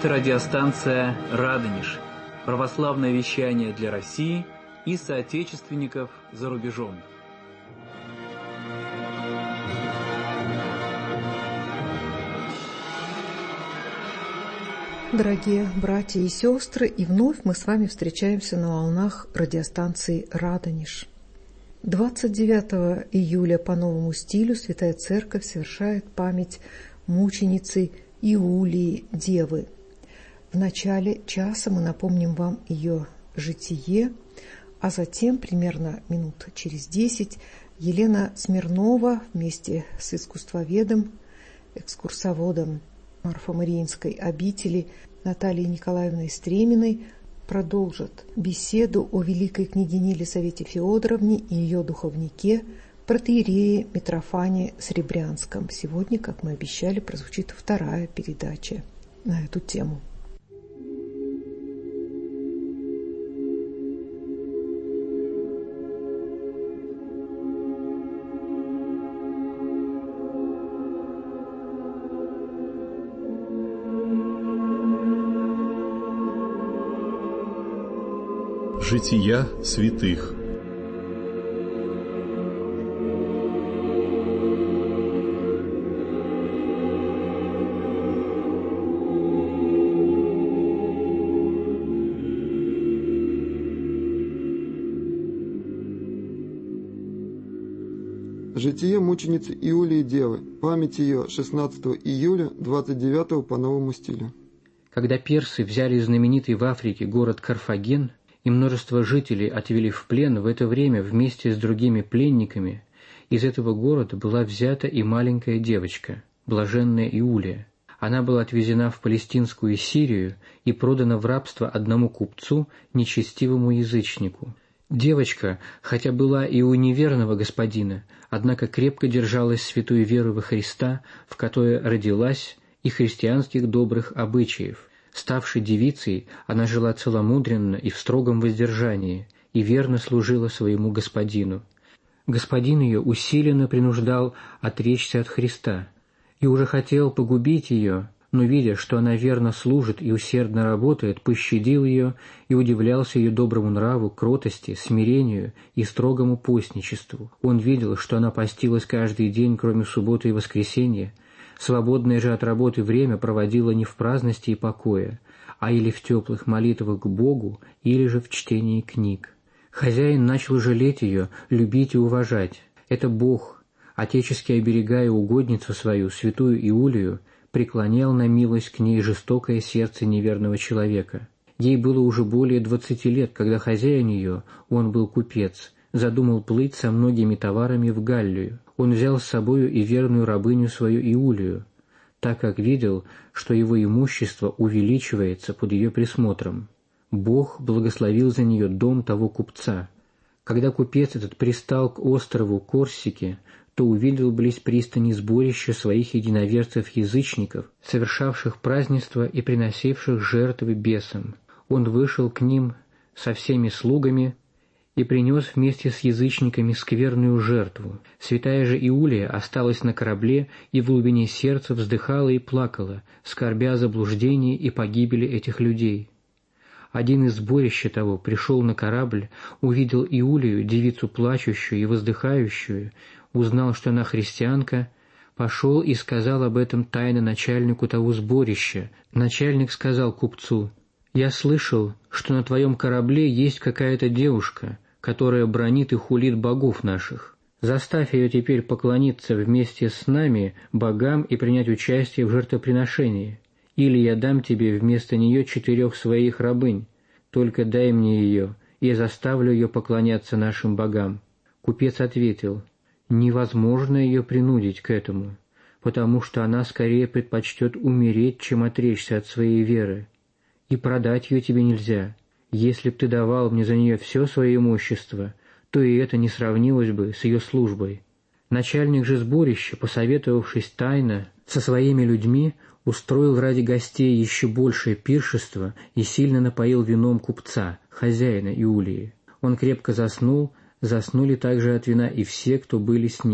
Это радиостанция «Радонеж», православное вещание для России и соотечественников за рубежом. Дорогие братья и сестры, и вновь мы с вами встречаемся на волнах радиостанции «Радонеж». 29 июля по новому стилю Святая Церковь совершает память мученицы Иулии Девы. В начале часа мы напомним вам ее житие, а затем, примерно минут через 10, Елена Смирнова вместе с искусствоведом, экскурсоводом Марфо-Мариинской обители Натальей Николаевной Стреминой продолжат беседу о великой княгине Елисавете Феодоровне и ее духовнике, протоиерее Митрофане Сребрянском. Сегодня, как мы обещали, прозвучит вторая передача на эту тему. Жития святых. Житие мученицы Иулии Девы. Память ее 16 июля, 29 по новому стилю. Когда персы взяли знаменитый в Африке город Карфаген и множество жителей отвели в плен, в это время вместе с другими пленниками из этого города была взята и маленькая девочка, блаженная Иулия. Она была отвезена в Палестинскую Сирию и продана в рабство одному купцу, нечестивому язычнику. Девочка, хотя была и у неверного господина, однако крепко держалась святой веры во Христа, в которой родилась, и христианских добрых обычаев. Ставшей девицей, она жила целомудренно и в строгом воздержании, и верно служила своему господину. Господин ее усиленно принуждал отречься от Христа, и уже хотел погубить ее, но, видя, что она верно служит и усердно работает, пощадил ее и удивлялся ее доброму нраву, кротости, смирению и строгому постничеству. Он видел, что она постилась каждый день, кроме субботы и воскресенья, свободное же от работы время проводила не в праздности и покое, а или в теплых молитвах к Богу, или же в чтении книг. Хозяин начал жалеть ее, любить и уважать. Это Бог, отечески оберегая угодницу свою, святую Иулию, преклонял на милость к ней жестокое сердце неверного человека. Ей было уже более 20 лет, когда хозяин ее, он был купец, задумал плыть со многими товарами в Галлию. Он взял с собою и верную рабыню свою Иулию, так как видел, что его имущество увеличивается под ее присмотром. Бог благословил за нее дом того купца. Когда купец этот пристал к острову Корсике, то увидел близ пристани сборище своих единоверцев-язычников, совершавших празднества и приносивших жертвы бесам. Он вышел к ним со всеми слугами и принес вместе с язычниками скверную жертву. Святая же Иулия осталась на корабле и в глубине сердца вздыхала и плакала, скорбя о заблуждении и погибели этих людей. Один из сборища того пришел на корабль, увидел Иулию, девицу плачущую и воздыхающую, узнал, что она христианка, пошел и сказал об этом тайно начальнику того сборища. Начальник сказал купцу: «Я слышал, что на твоем корабле есть какая-то девушка, которая бранит и хулит богов наших. Заставь ее теперь поклониться вместе с нами богам и принять участие в жертвоприношении. Или я дам тебе вместо нее 4 своих рабынь, только дай мне ее, и я заставлю ее поклоняться нашим богам». Купец ответил: «Невозможно ее принудить к этому, потому что она скорее предпочтет умереть, чем отречься от своей веры. И продать ее тебе нельзя. Если б ты давал мне за нее все свое имущество, то и это не сравнилось бы с ее службой». Начальник же сборища, посоветовавшись тайно со своими людьми, устроил ради гостей еще большее пиршество и сильно напоил вином купца, хозяина Иулии. Он крепко заснул, заснули также от вина и все, кто были с ним.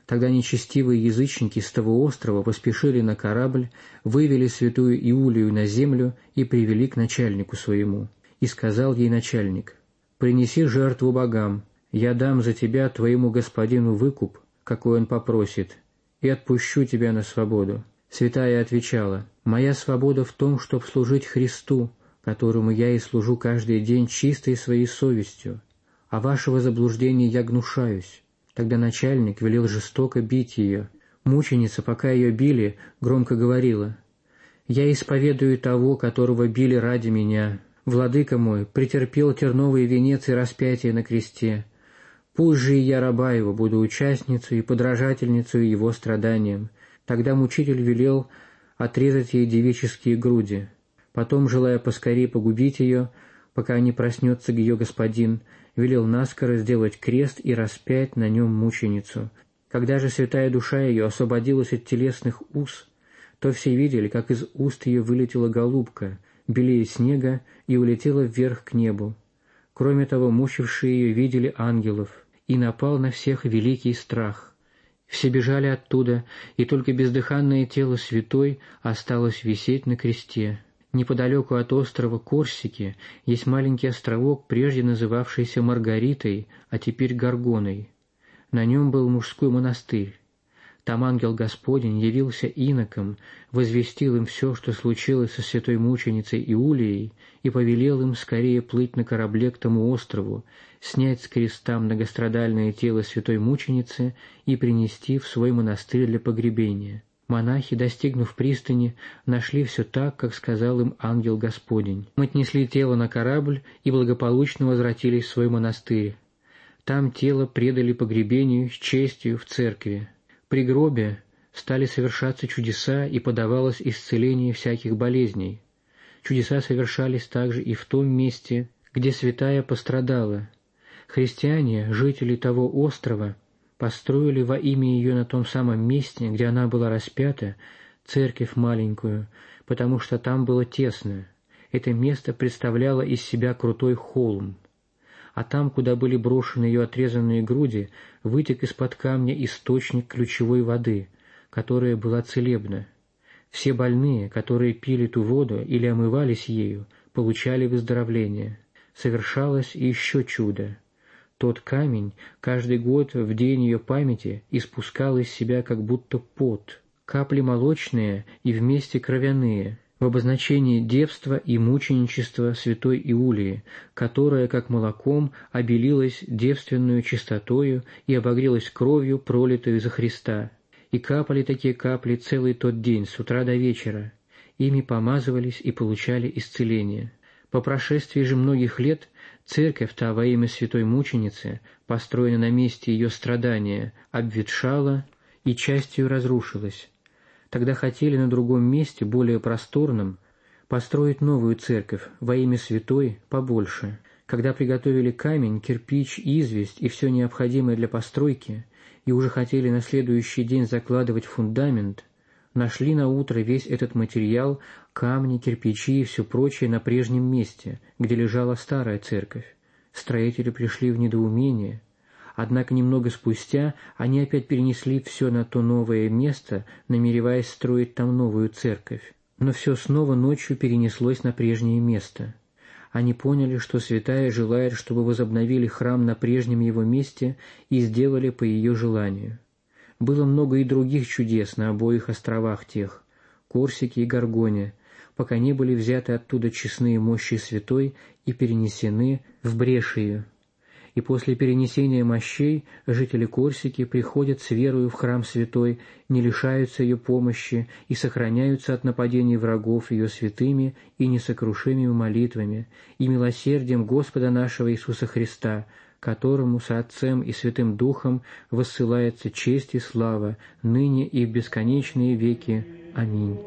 Тогда нечестивые язычники с того острова поспешили на корабль, вывели святую Иулию на землю и привели к начальнику своему. И сказал ей начальник: «Принеси жертву богам, я дам за тебя твоему господину выкуп, какой он попросит, и отпущу тебя на свободу». Святая отвечала: «Моя свобода в том, чтоб служить Христу, которому я и служу каждый день чистой своей совестью, а вашего заблуждения я гнушаюсь». Тогда начальник велел жестоко бить ее. Мученица, пока ее били, громко говорила: «Я исповедую того, которого били ради меня. Владыка мой претерпел терновый венец и распятие на кресте. Пусть же и я, раба его, буду участницей и подражательницей его страданиям». Тогда мучитель велел отрезать ей девические груди. Потом, желая поскорее погубить ее, пока не проснется ее господин, велел наскоро сделать крест и распять на нем мученицу. Когда же святая душа ее освободилась от телесных уз, то все видели, как из уст ее вылетела голубка, белее снега, и улетела вверх к небу. Кроме того, мучившие ее видели ангелов, и напал на всех великий страх. Все бежали оттуда, и только бездыханное тело святой осталось висеть на кресте. Неподалеку от острова Корсики есть маленький островок, прежде называвшийся Маргаритой, а теперь Горгоной. На нем был мужской монастырь. Там ангел Господень явился инокам, возвестил им все, что случилось со святой мученицей Иулией, и повелел им скорее плыть на корабле к тому острову, снять с креста многострадальное тело святой мученицы и принести в свой монастырь для погребения. Монахи, достигнув пристани, нашли все так, как сказал им ангел Господень. Мы отнесли тело на корабль и благополучно возвратились в свой монастырь. Там тело предали погребению с честью в церкви. При гробе стали совершаться чудеса и подавалось исцеление всяких болезней. Чудеса совершались также и в том месте, где святая пострадала. Христиане, жители того острова, построили во имя ее на том самом месте, где она была распята, церковь маленькую, потому что там было тесно. Это место представляло из себя крутой холм. А там, куда были брошены ее отрезанные груди, вытек из-под камня источник ключевой воды, которая была целебна. Все больные, которые пили ту воду или омывались ею, получали выздоровление. Совершалось еще чудо. Тот камень каждый год в день ее памяти испускал из себя как будто пот, капли молочные и вместе кровяные, в обозначении девства и мученичества святой Иулии, которая, как молоком, обелилась девственную чистотою и обогрелась кровью, пролитою за Христа. И капали такие капли целый тот день, с утра до вечера. Ими помазывались и получали исцеление. По прошествии же многих лет церковь та во имя святой мученицы, построена на месте ее страдания, обветшала и частью разрушилась. Тогда хотели на другом месте, более просторном, построить новую церковь во имя святой побольше. Когда приготовили камень, кирпич, известь и все необходимое для постройки, и уже хотели на следующий день закладывать фундамент, нашли на утро весь этот материал, камни, кирпичи и все прочее на прежнем месте, где лежала старая церковь. Строители пришли в недоумение. Однако немного спустя они опять перенесли все на то новое место, намереваясь строить там новую церковь. Но все снова ночью перенеслось на прежнее место. Они поняли, что святая желает, чтобы возобновили храм на прежнем его месте и сделали по ее желанию. Было много и других чудес на обоих островах тех, Корсике и Горгоне, пока не были взяты оттуда честные мощи святой и перенесены в Брешию. И после перенесения мощей жители Корсики приходят с верою в храм святой, не лишаются ее помощи и сохраняются от нападений врагов ее святыми и несокрушимыми молитвами и милосердием Господа нашего Иисуса Христа, которому со Отцем и Святым Духом воссылается честь и слава, ныне и в бесконечные веки. Аминь.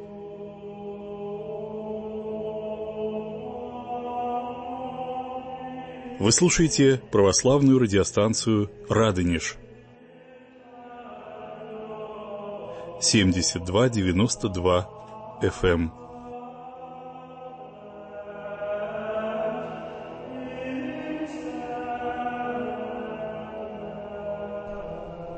Вы слушаете православную радиостанцию «Радонеж». 72-92 FM.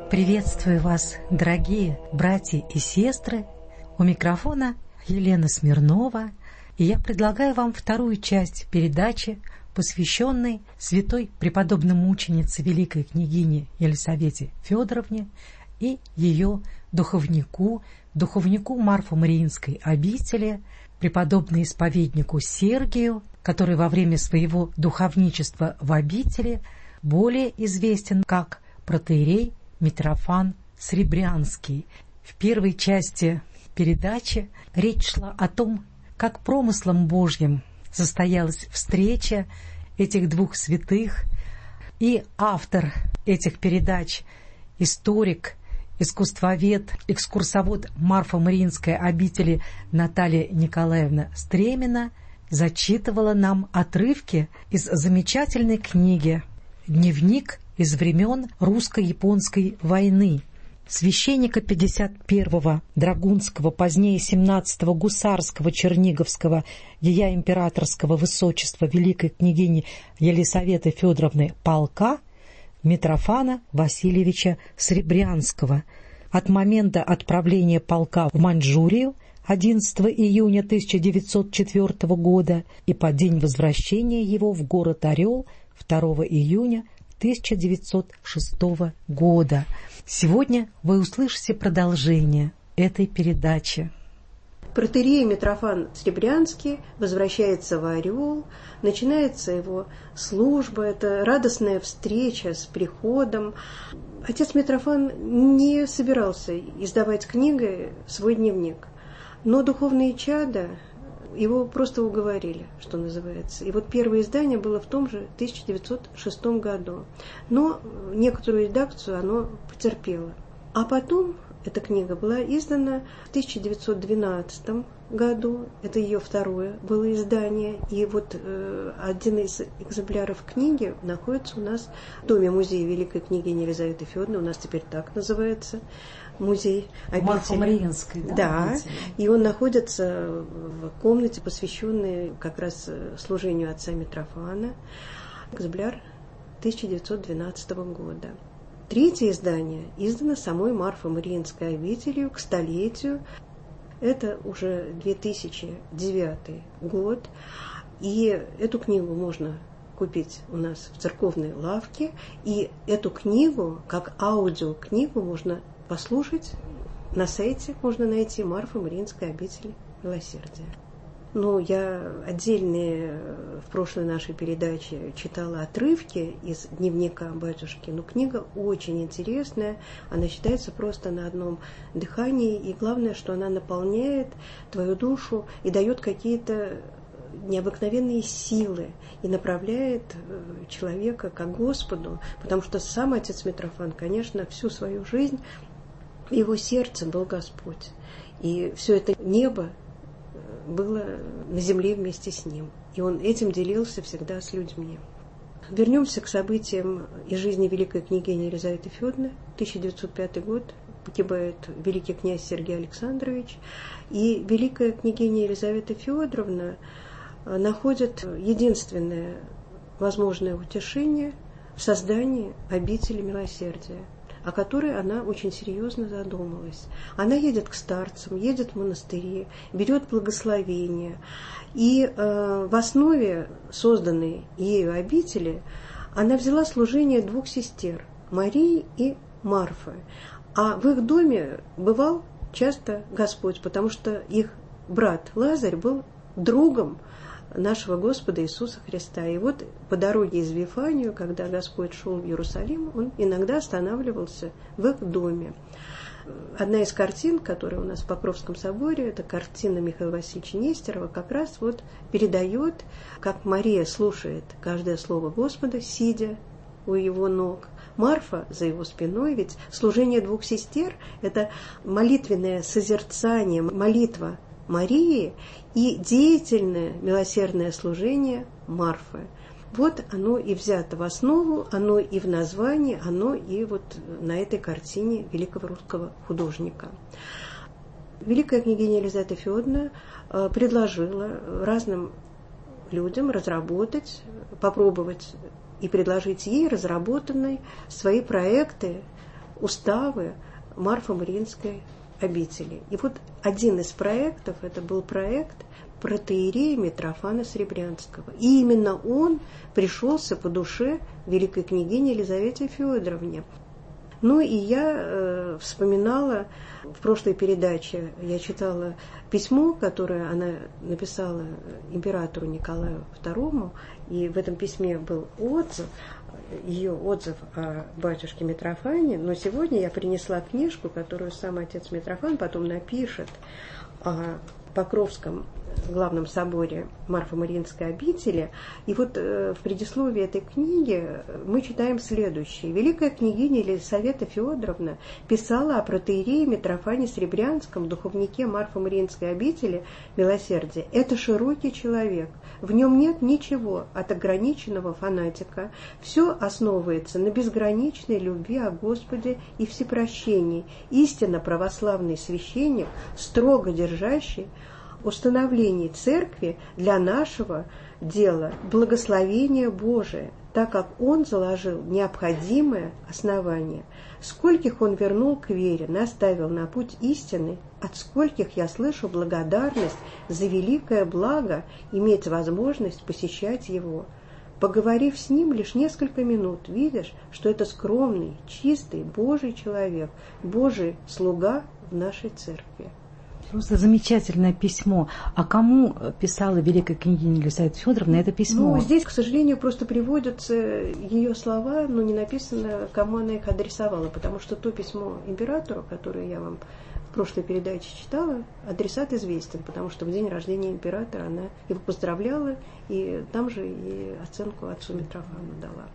Приветствую вас, дорогие братья и сестры. У микрофона Елена Смирнова, и я предлагаю вам вторую часть передачи, посвященной святой преподобной мученице великой княгине Елисавете Федоровне и ее духовнику Марфо-Мариинской обители, преподобному исповеднику Сергию, который во время своего духовничества в обители более известен как протоиерей Митрофан Сребрянский. В первой части передачи речь шла о том, как промыслом Божьим состоялась встреча этих двух святых, и автор этих передач, историк, искусствовед, экскурсовод Марфо-Мариинской обители Наталья Николаевна Стремина зачитывала нам отрывки из замечательной книги «Дневник из времен русско-японской войны» священника 51-го Драгунского, позднее 17-го Гусарского Черниговского Ея Императорского Высочества великой княгини Елисаветы Федоровны полка Митрофана Васильевича Сребрянского от момента отправления полка в Маньчжурию 11 июня 1904 года и по день возвращения его в город Орел 2 июня 1906 года. Сегодня вы услышите продолжение этой передачи. Протоиерей Митрофан Сребрянский возвращается в Орел, начинается его служба, это радостная встреча с приходом. Отец Митрофан не собирался издавать книгой свой дневник, но духовные чада его просто уговорили, что называется. И вот первое издание было в том же 1906 году. Но некоторую редакцию оно потерпело. А потом эта книга была издана в 1912 году. Это ее второе было издание. И вот один из экземпляров книги находится у нас в доме-музее великой княгини Елизаветы Федоровны. У нас теперь так называется. Музей обители. Марфо-Мариинской, да? Да, и он находится в комнате, посвященной как раз служению отца Митрофана. Экземпляр 1912 года. Третье издание издано самой Марфо-Мариинской обителью к столетию. Это уже 2009 год. И эту книгу можно купить у нас в церковной лавке. И эту книгу, как аудиокнигу, можно послушать на сайте, можно найти Марфо-Мариинской обители милосердия. Ну, я отдельные в прошлой нашей передаче читала отрывки из дневника батюшки, но книга очень интересная, она читается просто на одном дыхании, и главное, что она наполняет твою душу и дает какие-то необыкновенные силы и направляет человека к Господу, потому что сам отец Митрофан, конечно, всю свою жизнь в его сердце был Господь. И все это небо было на земле вместе с ним. И он этим делился всегда с людьми. Вернемся к событиям из жизни великой княгини Елизаветы Федоровны. 1905 год. Погибает великий князь Сергий Александрович. И великая княгиня Елизавета Федоровна находит единственное возможное утешение в создании обители милосердия, о которой она очень серьезно задумалась. Она едет к старцам, едет в монастыри, берет благословение. И в основе созданной ею обители она взяла служение двух сестер, Марии и Марфы. А в их доме бывал часто Господь, потому что их брат Лазарь был другом нашего Господа Иисуса Христа. И вот по дороге из Вифанию, когда Господь шел в Иерусалим, он иногда останавливался в их доме. Одна из картин, которая у нас в Покровском соборе, это картина Михаила Васильевича Нестерова, как раз вот передает, как Мария слушает каждое слово Господа, сидя у его ног. Марфа за его спиной, ведь служение двух сестер – это молитвенное созерцание, молитва Марии и деятельное милосердное служение Марфы. Вот оно и взято в основу, оно и в названии, оно и вот на этой картине великого русского художника. Великая княгиня Елизавета Федоровна предложила разным людям разработать, попробовать и предложить ей разработанные свои проекты уставы Марфо-Мариинской обители. И вот один из проектов, это был проект протоиерея Митрофана Сребрянского. И именно он пришелся по душе великой княгине Елизавете Федоровне. Ну и я вспоминала в прошлой передаче, я читала письмо, которое она написала императору Николаю II, и в этом письме был отзыв, ее отзыв о батюшке Митрофане, но сегодня я принесла книжку, которую сам отец Митрофан потом напишет о Покровском главном соборе Марфо-Мариинской обители. И вот в предисловии этой книги мы читаем следующее. Великая княгиня Елизавета Федоровна писала о протоиерее Митрофане Сребрянском, духовнике Марфо-Мариинской обители Милосердия. Это широкий человек. В нем нет ничего от ограниченного фанатика. Все основывается на безграничной любви о Господе и всепрощении. Истинно православный священник, строго держащий установлений церкви для нашего дела благословение Божие, так как он заложил необходимое основание. Скольких он вернул к вере, наставил на путь истины, от скольких я слышу благодарность за великое благо иметь возможность посещать его. Поговорив с ним лишь несколько минут, видишь, что это скромный, чистый, Божий человек, Божий слуга в нашей церкви. Просто замечательное письмо. А кому писала великая княгиня Елизавета Федоровна это письмо? Ну, здесь, к сожалению, просто приводятся ее слова, но не написано, кому она их адресовала, потому что то письмо императору, которое я вам в прошлой передаче читала, адресат известен, потому что в день рождения императора она его поздравляла, и там же и оценку отцу Митрофану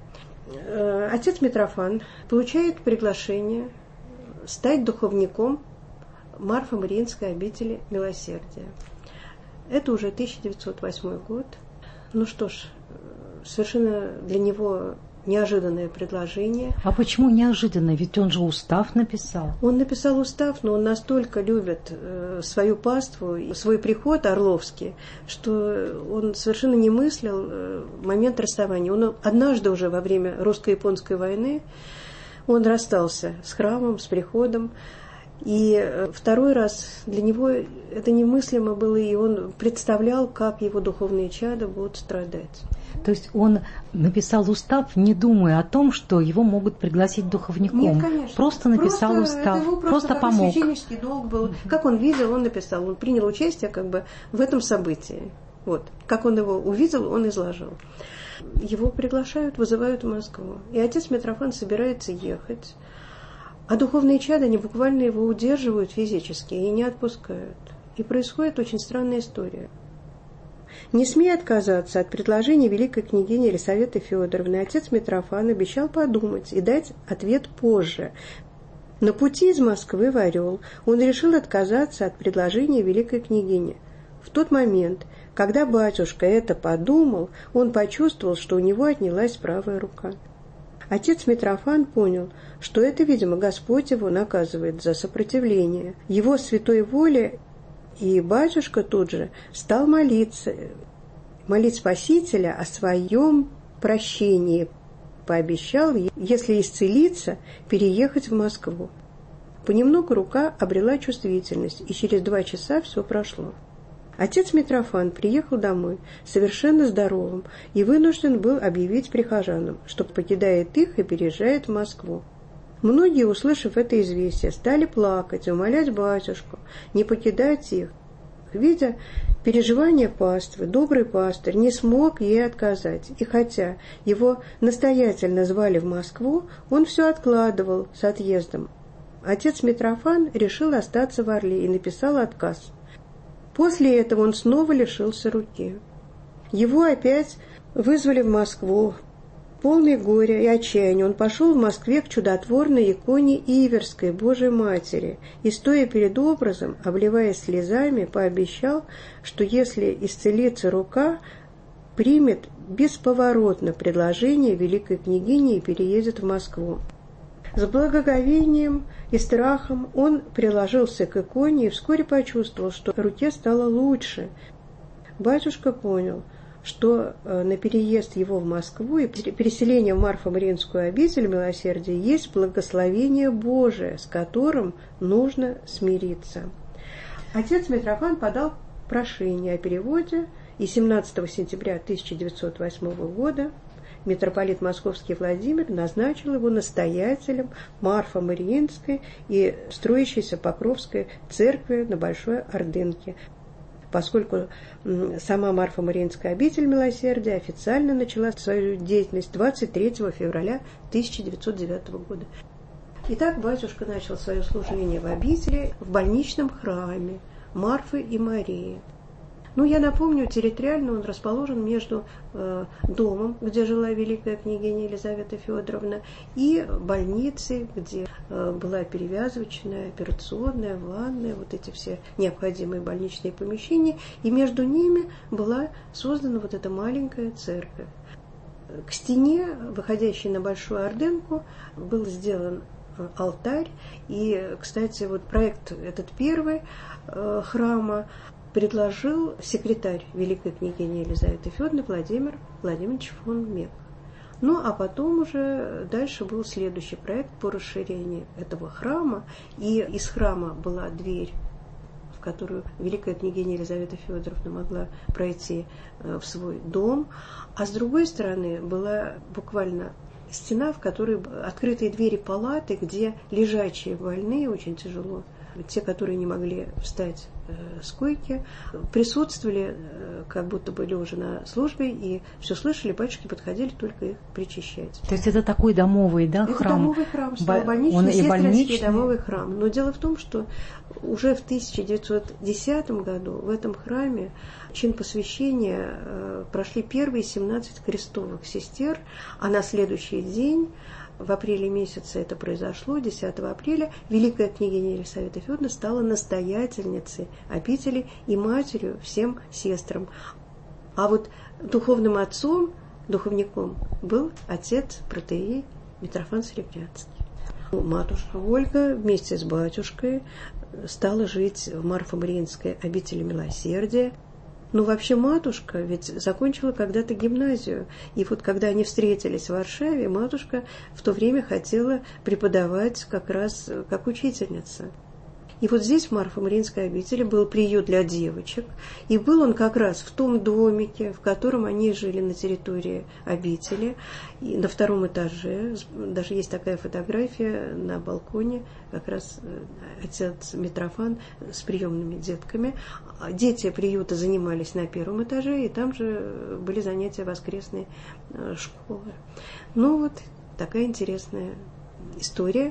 дала. Отец Митрофан получает приглашение стать духовником Марфо-Мариинской обители Милосердия. Это уже 1908 год. Ну что ж, совершенно для него неожиданное предложение. А почему неожиданно? Ведь он же устав написал. Он написал устав, но он настолько любит свою паству, свой приход Орловский, что он совершенно не мыслил момент расставания. Он однажды уже во время русско-японской войны он расстался с храмом, с приходом. И второй раз для него это немыслимо было, и он представлял, как его духовные чада будут страдать. То есть он написал устав, не думая о том, что его могут пригласить духовником. Нет, конечно. Просто написал устав, это его просто помог. Священнический долг был. Как он видел, он написал. Он принял участие как бы в этом событии. Вот. Как он его увидел, он изложил. Его приглашают, вызывают в Москву. И отец Митрофан собирается ехать. А духовные чада, они буквально его удерживают физически и не отпускают. И происходит очень странная история. Не смея отказаться от предложения великой княгини Елизаветы Федоровны, отец Митрофан обещал подумать и дать ответ позже. На пути из Москвы в Орел он решил отказаться от предложения великой княгини. В тот момент, когда батюшка это подумал, он почувствовал, что у него отнялась правая рука. Отец Митрофан понял, что это, видимо, Господь его наказывает за сопротивление его святой воле, и батюшка тут же стал молить Спасителя о своем прощении, пообещал, если исцелиться, переехать в Москву. Понемногу рука обрела чувствительность, и через 2 часа все прошло. Отец Митрофан приехал домой совершенно здоровым и вынужден был объявить прихожанам, что покидает их и переезжает в Москву. Многие, услышав это известие, стали плакать, умолять батюшку не покидать их. Видя переживания паствы, добрый пастырь не смог ей отказать, и хотя его настоятельно звали в Москву, он все откладывал с отъездом. Отец Митрофан решил остаться в Орле и написал отказ. После этого он снова лишился руки. Его опять вызвали в Москву. Полный горя и отчаяния он пошел в Москве к чудотворной иконе Иверской Божией Матери и, стоя перед образом, обливаясь слезами, пообещал, что если исцелится рука, примет бесповоротно предложение великой княгини и переедет в Москву. С благоговением и страхом он приложился к иконе и вскоре почувствовал, что руке стало лучше. Батюшка понял, что на переезд его в Москву и переселение в Марфо-Мариинскую обитель милосердия есть благословение Божие, с которым нужно смириться. Отец Митрофан подал прошение о переводе, и 17 сентября 1908 года митрополит Московский Владимир назначил его настоятелем Марфо-Мариинской и строящейся Покровской церкви на Большой Ордынке, поскольку сама Марфо-Мариинская обитель милосердия официально начала свою деятельность 23 февраля 1909 года. Итак, батюшка начал свое служение в обители в больничном храме Марфы и Марии. Я напомню, территориально он расположен между домом, где жила великая княгиня Елизавета Федоровна, и больницей, где была перевязочная, операционная, ванная, вот эти все необходимые больничные помещения, и между ними была создана вот эта маленькая церковь. К стене, выходящей на Большую Ордынку, был сделан алтарь, и, кстати, вот проект этот первый храма предложил секретарь великой княгини Елизаветы Федоровны Владимир Владимирович фон Мек. А потом уже дальше был следующий проект по расширению этого храма, и из храма была дверь, в которую великая княгиня Елизавета Федоровна могла пройти в свой дом, а с другой стороны была буквально стена, в которой открытые двери палаты, где лежачие больные очень тяжело, те, которые не могли встать с койки, присутствовали, как будто были уже на службе, и все слышали, батюшки подходили только их причащать. То есть это такой домовый, да, это храм? Домовый храм, больничный, сестринский домовый храм. Но дело в том, что уже в 1910 году в этом храме чин посвящения прошли первые 17 крестовых сестер, а на следующий день, в апреле месяце это произошло, 10 апреля, великая княгиня Елизавета Федоровна стала настоятельницей обители и матерью всем сестрам. А вот духовным отцом, духовником был отец протоиерей Митрофан Серебрянский. Матушка Ольга вместе с батюшкой стала жить в Марфо-Мариинской обители милосердия. Вообще матушка ведь закончила когда-то гимназию. И вот когда они встретились в Варшаве, матушка в то время хотела преподавать как раз как учительница. И вот здесь, в Марфо-Мариинской обители, был приют для девочек. И был он как раз в том домике, в котором они жили на территории обители. И на втором этаже, даже есть такая фотография на балконе, как раз отец Митрофан с приемными детками. Дети приюта занимались на первом этаже, и там же были занятия воскресной школы. Вот такая интересная история.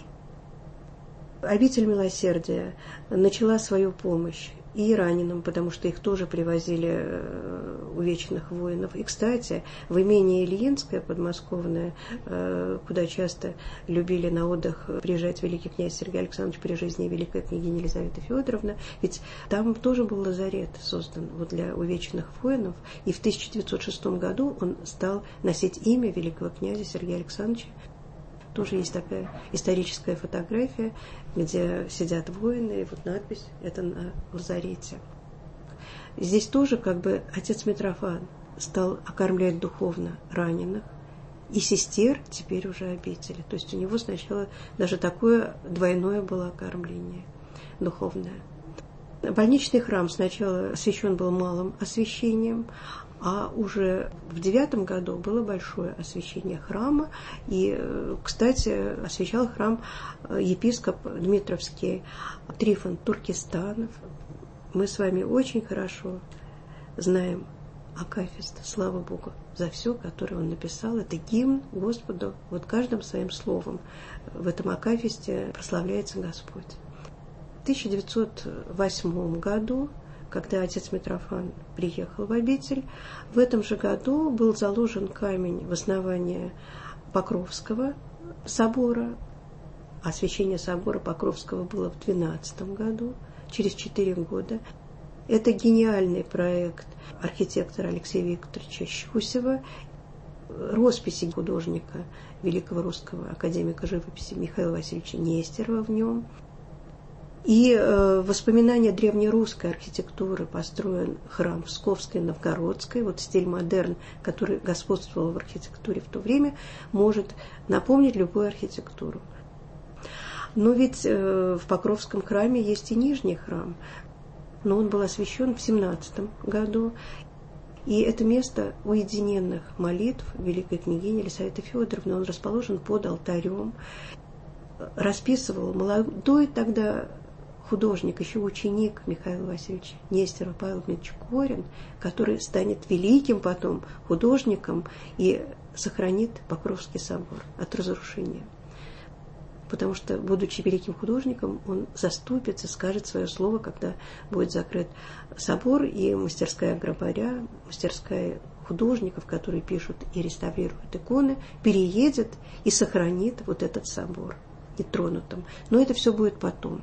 Обитель милосердия начала свою помощь и раненым, потому что их тоже привозили увечных воинов. И, кстати, в имении Ильинское, подмосковное, куда часто любили на отдых приезжать великий князь Сергей Александрович при жизни и великая княгиня Елизавета Федоровна, ведь там тоже был лазарет создан для увечных воинов, и в 1906 году он стал носить имя великого князя Сергея Александровича. Тоже есть такая историческая фотография, где сидят воины, и вот надпись «Это на лазарете». Здесь тоже отец Митрофан стал окормлять духовно раненых, и сестер теперь уже обители. То есть у него сначала даже такое двойное было окормление духовное. Больничный храм сначала освящен был малым освящением, а уже в 9 году было большое освящение храма. И, кстати, освящал храм епископ Дмитровский Трифон Туркестанов. Мы с вами очень хорошо знаем акафист, слава Богу, за все, которое он написал. Это гимн Господу, вот каждым своим словом. В этом акафисте прославляется Господь. В 1908 году, когда отец Митрофан приехал в обитель, в этом же году был заложен камень в основание Покровского собора. Освящение собора Покровского было в 2012 году, через 4 года. Это гениальный проект архитектора Алексея Викторовича Щусева, росписи художника, великого русского академика живописи Михаила Васильевича Нестерова в нем. И воспоминания древнерусской архитектуры построен храм в Псковской и Новгородской. Вот стиль модерн, который господствовал в архитектуре в то время, может напомнить любую архитектуру. Но ведь в Покровском храме есть и нижний храм, но он был освящен в 17 году. И это место уединенных молитв великой княгини Елисаветы Федоровны. Он расположен под алтарем. Расписывал молодой тогда художник, еще ученик Михаила Васильевича Нестерова Павел Дмитриевич Корин, который станет великим потом художником и сохранит Покровский собор от разрушения. Потому что, будучи великим художником, он заступится, скажет свое слово, когда будет закрыт собор, и мастерская грабаря, мастерская художников, которые пишут и реставрируют иконы, переедет и сохранит вот этот собор нетронутым. Но это все будет потом.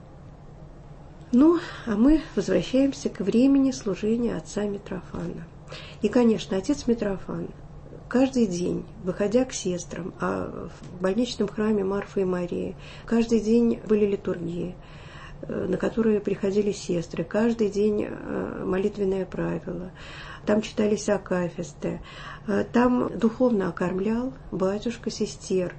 Ну, а мы возвращаемся к времени служения отца Митрофана. И, конечно, отец Митрофан каждый день, выходя к сестрам, а в больничном храме Марфы и Марии, каждый день были литургии, на которые приходили сестры, каждый день молитвенное правило, там читались акафисты, там духовно окормлял батюшка сестер.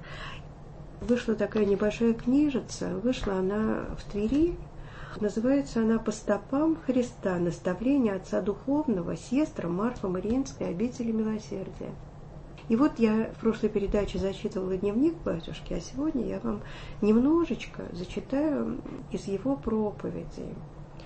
Вышла такая небольшая книжица, вышла она в Твери, называется она «По стопам Христа. Наставление отца духовного сестрам Марфы Мариинской обители милосердия». И вот я в прошлой передаче зачитывала дневник батюшки, а сегодня я вам немножечко зачитаю из его проповедей.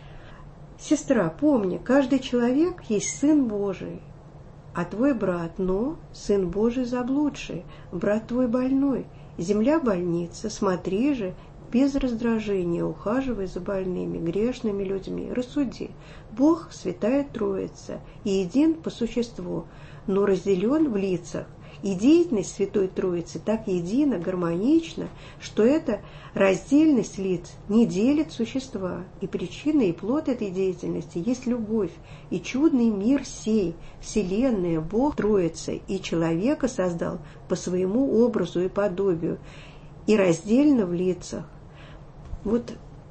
«Сестра, помни, каждый человек есть сын Божий, а твой брат, но сын Божий заблудший, брат твой больной, земля больница, смотри же, без раздражения ухаживай за больными, грешными людьми, рассуди. Бог, Святая Троица, и един по существу, но разделен в лицах. И деятельность Святой Троицы так едина, гармонична, что эта раздельность лиц не делит существа. И причина и плод этой деятельности есть любовь, и чудный мир сей, вселенная, Бог Троица, и человека создал по своему образу и подобию, и раздельно в лицах. Вот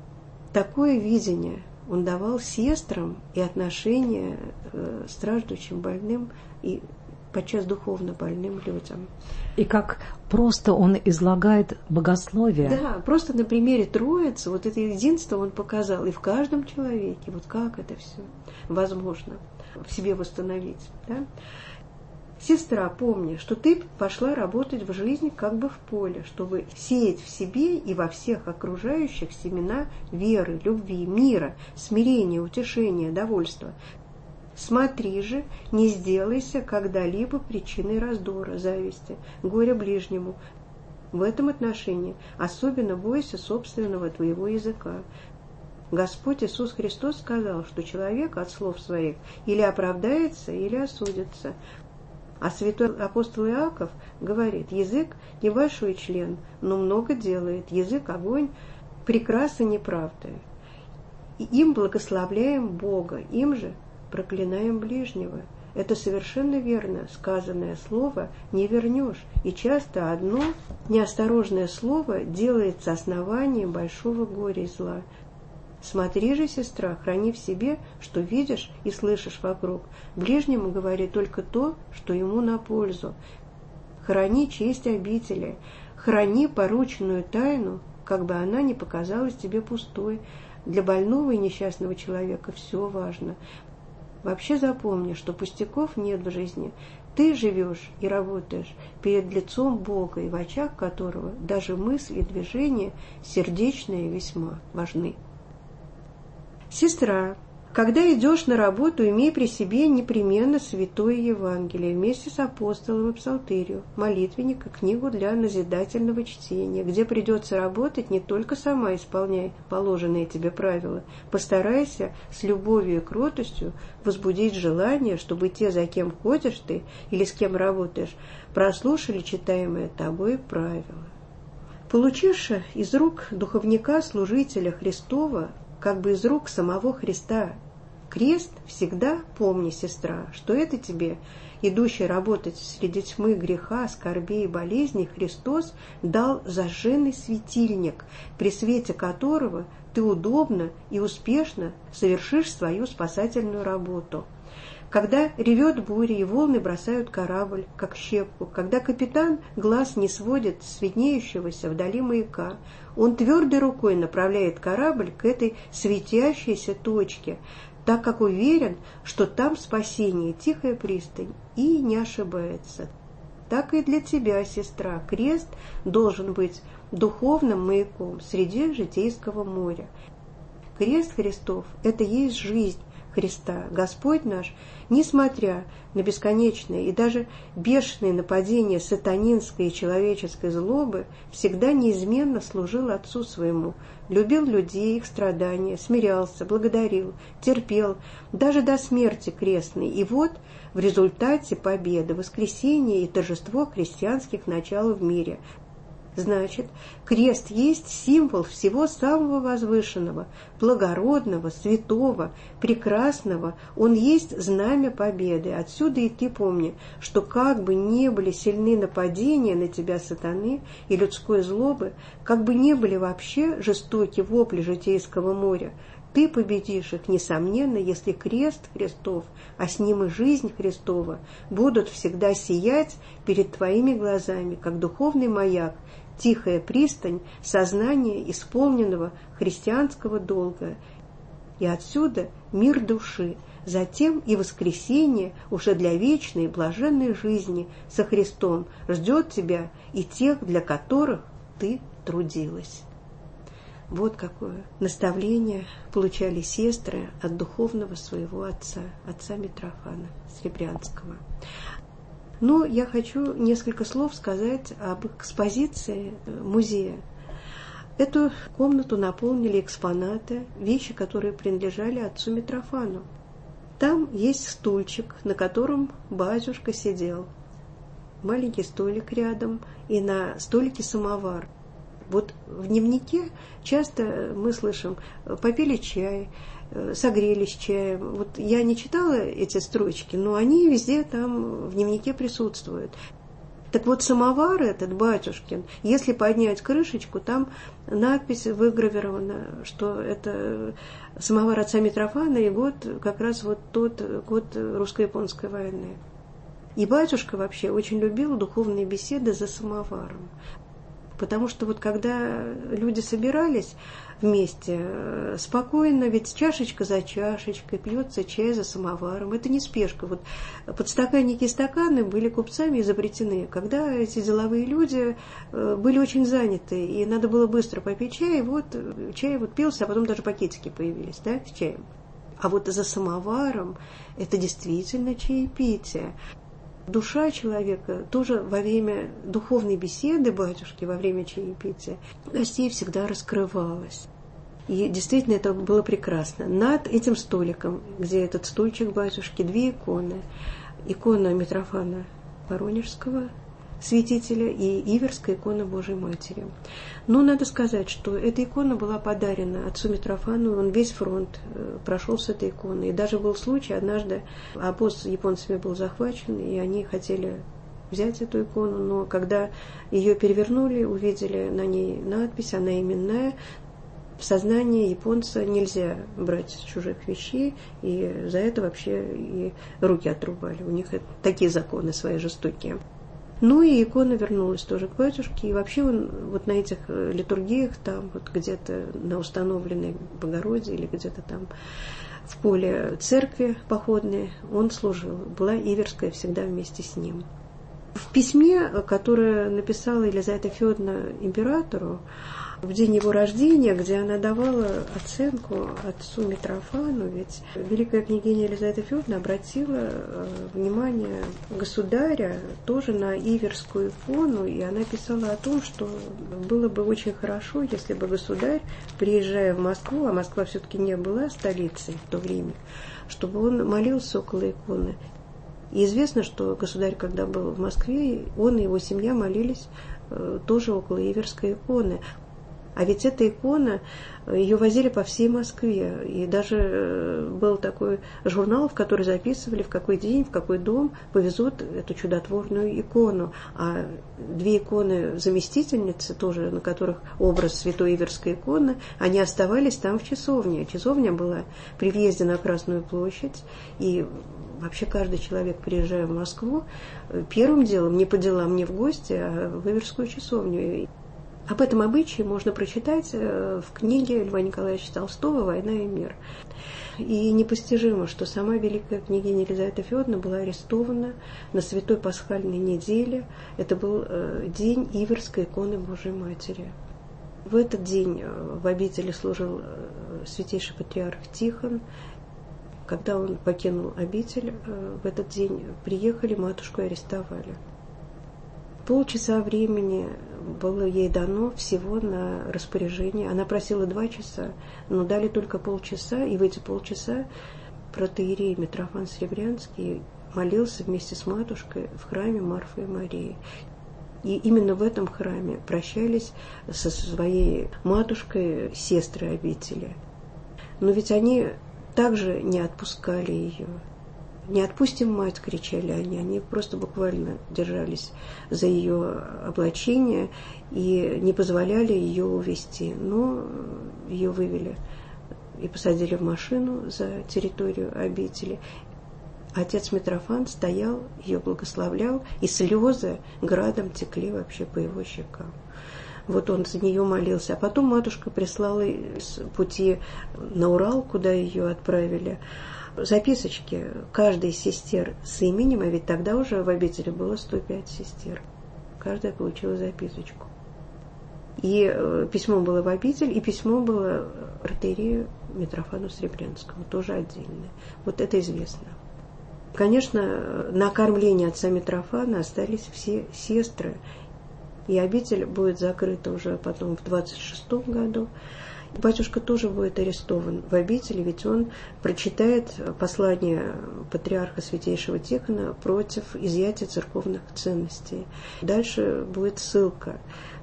такое видение он давал сестрам и отношения страждущим, больным и подчас духовно больным людям. И как просто он излагает богословие. Да, просто на примере Троицы вот это единство он показал и в каждом человеке, вот как это все возможно в себе восстановить. Да? Сестра, помни, что ты пошла работать в жизнь как бы в поле, чтобы сеять в себе и во всех окружающих семена веры, любви, мира, смирения, утешения, довольства. Смотри же, не сделайся когда-либо причиной раздора, зависти, горя ближнему. В этом отношении особенно бойся собственного твоего языка. Господь Иисус Христос сказал, что человек от слов своих или оправдается, или осудится. А святой апостол Иаков говорит: язык небольшой член, но много делает. Язык — огонь прекрасы неправды. И им благословляем Бога, им же проклинаем ближнего. Это совершенно верно. Сказанное слово не вернешь. И часто одно неосторожное слово делается основанием большого горя и зла. Смотри же, сестра, храни в себе, что видишь и слышишь вокруг. Ближнему говори только то, что ему на пользу. Храни честь обители, храни порученную тайну, как бы она ни показалась тебе пустой. Для больного и несчастного человека все важно. Вообще запомни, что пустяков нет в жизни. Ты живешь и работаешь перед лицом Бога, и в очах которого даже мысли и движения сердечные весьма важны. Сестра, когда идешь на работу, имей при себе непременно Святое Евангелие вместе с апостолом и псалтырью, молитвенник и книгу для назидательного чтения. Где придется работать, не только сама исполняй положенные тебе правила. Постарайся с любовью и кротостью возбудить желание, чтобы те, за кем ходишь ты или с кем работаешь, прослушали читаемое тобой правило. Получивши из рук духовника, служителя Христова, как бы из рук самого Христа, крест, всегда помни, сестра, что это тебе идущий работать среди тьмы греха, скорбей и болезней, Христос дал зажженный светильник, при свете которого ты удобно и успешно совершишь свою спасательную работу. Когда ревет буря и волны бросают корабль, как щепку, когда капитан глаз не сводит с виднеющегося вдали маяка, он твердой рукой направляет корабль к этой светящейся точке, так как уверен, что там спасение, тихая пристань, и не ошибается. Так и для тебя, сестра, крест должен быть духовным маяком среди житейского моря. Крест Христов – это есть жизнь Христа. Господь наш, несмотря на бесконечные и даже бешеные нападения сатанинской и человеческой злобы, всегда неизменно служил Отцу Своему, любил людей, их страдания, смирялся, благодарил, терпел, даже до смерти крестной. И вот в результате победы, воскресения и торжество христианских начал в мире. Значит, крест есть символ всего самого возвышенного, благородного, святого, прекрасного. Он есть знамя победы. Отсюда и ты помни, что как бы ни были сильны нападения на тебя сатаны и людской злобы, как бы ни были вообще жестоки вопли житейского моря, ты победишь их, несомненно, если крест Христов, а с ним и жизнь Христова, будут всегда сиять перед твоими глазами, как духовный маяк, тихая пристань сознания исполненного христианского долга. И отсюда мир души, затем и воскресение уже для вечной блаженной жизни со Христом ждет тебя и тех, для которых ты трудилась. Вот какое наставление получали сестры от духовного своего отца Митрофана Серебрянского. Но я хочу несколько слов сказать об экспозиции музея. Эту комнату наполнили экспонаты, вещи, которые принадлежали отцу Митрофану. Там есть стульчик, на котором батюшка сидел, маленький столик рядом, и на столике самовар. Вот в дневнике часто мы слышим: попили чай, согрелись чаем. Вот я не читала эти строчки, но они везде там в дневнике присутствуют. Так вот, самовар этот батюшкин, если поднять крышечку, там надпись выгравирована, что это самовар отца Митрофана, и год как раз вот тот год русско-японской войны. И батюшка вообще очень любил духовные беседы за самоваром. Потому что вот когда люди собирались вместе, спокойно, ведь чашечка за чашечкой, пьется чай за самоваром, это не спешка. Вот подстаканники и стаканы были купцами изобретены, когда эти деловые люди были очень заняты, и надо было быстро попить чай, чай пился, а потом даже пакетики появились, да, с чаем. А вот за самоваром это действительно чаепитие. Душа человека тоже во время духовной беседы батюшки, во время чаепития, гостей всегда раскрывалась. И действительно это было прекрасно. Над этим столиком, где этот стульчик батюшки, две иконы. Икона Митрофана Воронежского, святителя, и Иверская икона Божией Матери. Но надо сказать, что эта икона была подарена отцу Митрофану, он весь фронт прошел с этой иконой. И даже был случай, однажды обоз с японцами был захвачен, и они хотели взять эту икону, но когда ее перевернули, увидели на ней надпись, она именная. В сознании японца нельзя брать чужих вещей, и за это вообще и руки отрубали. У них такие законы свои жестокие. Ну и икона вернулась тоже к батюшке, и вообще он вот на этих литургиях, там вот где-то на установленной Богородии или где-то там в поле церкви походной он служил. Была Иверская всегда вместе с ним. В письме, которое написала Елизавета Федоровна императору в день его рождения, где она давала оценку отцу Митрофану, ведь великая княгиня Елизавета Федоровна обратила внимание государя тоже на Иверскую икону, и она писала о том, что было бы очень хорошо, если бы государь, приезжая в Москву, а Москва все-таки не была столицей в то время, чтобы он молился около иконы. И известно, что государь, когда был в Москве, он и его семья молились тоже около Иверской иконы. А ведь эта икона, ее возили по всей Москве. И даже был такой журнал, в который записывали, в какой день, в какой дом повезут эту чудотворную икону. А 2 иконы-заместительницы, тоже на которых образ Святой Иверской иконы, они оставались там в часовне. Часовня была при въезде на Красную площадь. И вообще каждый человек, приезжая в Москву, первым делом, не по делам, не в гости, а в Иверскую часовню. Об этом обычае можно прочитать в книге Льва Николаевича Толстого «Война и мир». И непостижимо, что сама великая княгиня Елизавета Федоровна была арестована на Святой Пасхальной неделе. Это был день Иверской иконы Божией Матери. В этот день в обители служил святейший патриарх Тихон. Когда он покинул обитель, в этот день приехали, матушку арестовали. Полчаса времени было ей дано всего на распоряжение. Она просила 2 часа, но дали только полчаса, и в эти полчаса протоиерей Митрофан Серебрянский молился вместе с матушкой в храме Марфы и Марии. И именно в этом храме прощались со своей матушкой сестры обители. Но ведь они также не отпускали ее. «Не отпустим мать!» — кричали они. Они просто буквально держались за ее облачение и не позволяли ее увезти. Но ее вывели и посадили в машину за территорию обители. Отец Митрофан стоял, ее благословлял, и слезы градом текли вообще по его щекам. Вот он за нее молился. А потом матушка прислала с пути на Урал, куда ее отправили, записочки каждой из сестер с именем, а ведь тогда уже в обители было 105 сестер. Каждая получила записочку. И письмо было в обитель, и письмо было протоиерею Митрофану Серебрянскому, тоже отдельное. Вот это известно. Конечно, на кормление отца Митрофана остались все сестры, и обитель будет закрыта уже потом в 26 году. Батюшка тоже будет арестован в обители, ведь он прочитает послание патриарха святейшего Тихона против изъятия церковных ценностей. Дальше будет ссылка.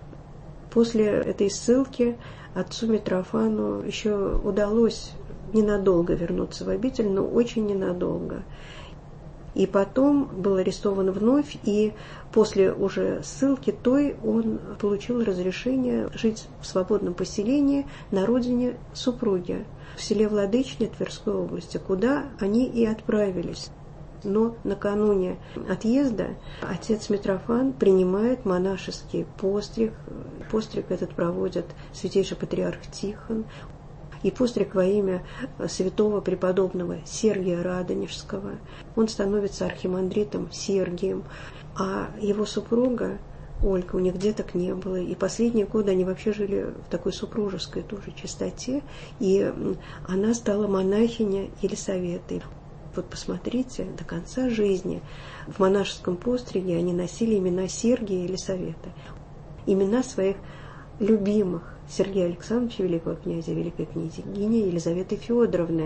После этой ссылки отцу Митрофану еще удалось ненадолго вернуться в обитель, но очень ненадолго. И потом был арестован вновь, и после уже ссылки той он получил разрешение жить в свободном поселении на родине супруги, в селе Владычне Тверской области, куда они и отправились. Но накануне отъезда отец Митрофан принимает монашеский постриг. Постриг этот проводит святейший патриарх Тихон. И постриг во имя святого преподобного Сергия Радонежского. Он становится архимандритом Сергием, а его супруга Ольга, у них деток не было, и последние годы они вообще жили в такой супружеской тоже чистоте, и она стала монахиней Елисаветой. Вот посмотрите, до конца жизни в монашеском постриге они носили имена Сергия и Елисавета, имена своих любимых: Сергея Александровича, великого князя, великой княгини Елизаветы Федоровны.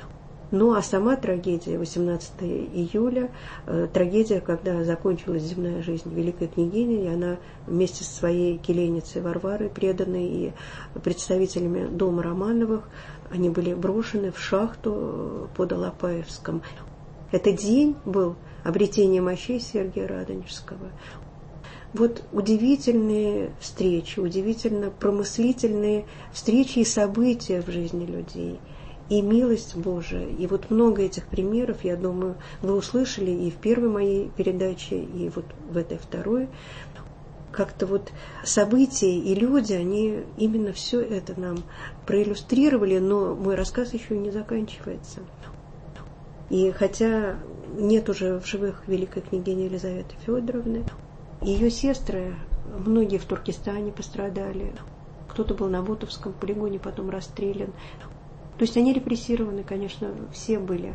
Ну а сама трагедия, 18 июля, трагедия, когда закончилась земная жизнь великой княгини, и она вместе со своей келейницей Варварой, преданной и представителями дома Романовых, они были брошены в шахту под Алапаевском. Этот день был обретение мощей Сергия Радонежского. Вот удивительные встречи, удивительно промыслительные встречи и события в жизни людей, и милость Божия. И вот много этих примеров, я думаю, вы услышали и в первой моей передаче, и вот в этой второй. Как-то вот события и люди, они именно все это нам проиллюстрировали, но мой рассказ еще не заканчивается. И хотя нет уже в живых великой княгини Елизаветы Федоровны, ее сестры, многие в Туркестане пострадали, кто-то был на Бутовском полигоне, потом расстрелян. То есть они репрессированы, конечно, все были.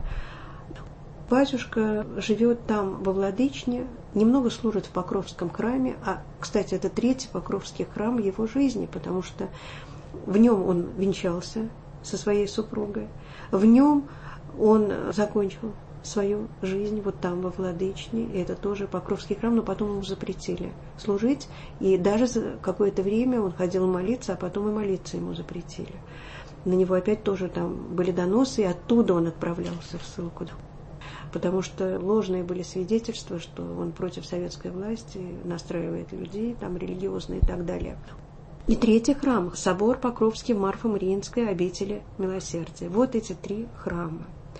Батюшка живет там, во Владычне, немного служит в Покровском храме, а, кстати, это 3-й Покровский храм его жизни, потому что в нем он венчался со своей супругой, в нем он закончил свою жизнь вот там, во Владычне. И это тоже Покровский храм, но потом ему запретили служить. И даже за какое-то время он ходил молиться, а потом и молиться ему запретили. На него опять тоже там были доносы, и оттуда он отправлялся в ссылку. Потому что ложные были свидетельства, что он против советской власти, настраивает людей, там религиозные и так далее. И третий храм – собор Покровский в Марфо-Мариинской обители Милосердия. Вот эти 3 храма.